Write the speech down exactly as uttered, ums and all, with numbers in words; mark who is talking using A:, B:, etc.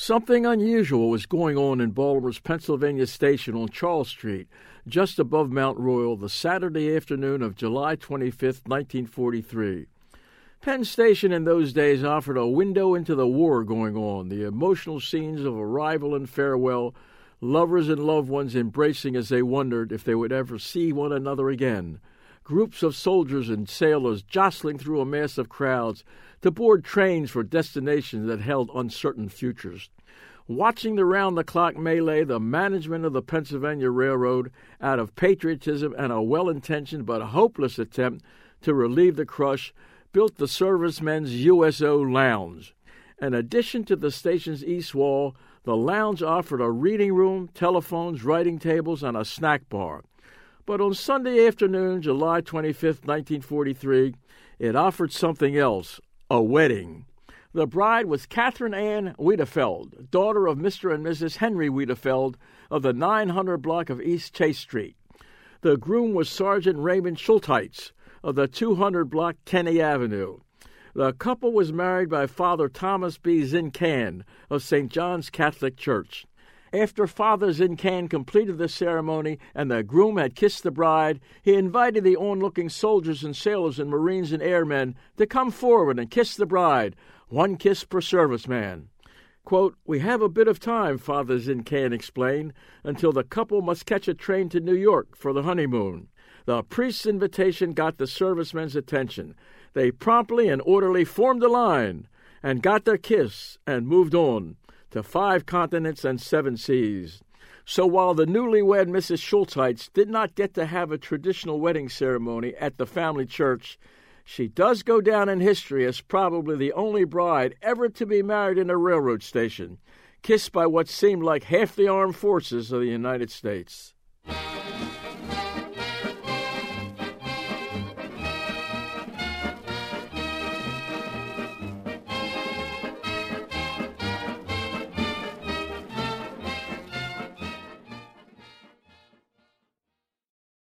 A: Something unusual was going on in Baltimore's Pennsylvania Station on Charles Street, just above Mount Royal, the Saturday afternoon of July twenty-fifth, nineteen forty-three. Penn Station in those days offered a window into the war going on, the emotional scenes of arrival and farewell, lovers and loved ones embracing as they wondered if they would ever see one another again, groups of soldiers and sailors jostling through a mass of crowds to board trains for destinations that held uncertain futures. Watching the round-the-clock melee, the management of the Pennsylvania Railroad, out of patriotism and a well-intentioned but hopeless attempt to relieve the crush, built the Servicemen's U S O Lounge. In addition to the station's east wall, the lounge offered a reading room, telephones, writing tables, and a snack bar. But on Sunday afternoon, July twenty-fifth, nineteen forty-three, it offered something else, a wedding. The bride was Catherine Ann Wiedefeld, daughter of Mister and Missus Henry Wiedefeld of the nine hundred block of East Chase Street. The groom was Sergeant Raymond Schulteitz of the two hundred block Kenny Avenue. The couple was married by Father Thomas B. Zincan of Saint John's Catholic Church. After Father Zincan completed the ceremony and the groom had kissed the bride, he invited the onlooking soldiers and sailors and Marines and airmen to come forward and kiss the bride, one kiss per serviceman. Quote, "We have a bit of time," Father Zincan explained, "until the couple must catch a train to New York for the honeymoon." The priest's invitation got the servicemen's attention. They promptly and orderly formed a line and got their kiss and moved on to five continents and seven seas. So while the newlywed Missus Schulteitz did not get to have a traditional wedding ceremony at the family church, she does go down in history as probably the only bride ever to be married in a railroad station, kissed by what seemed like half the armed forces of the United States.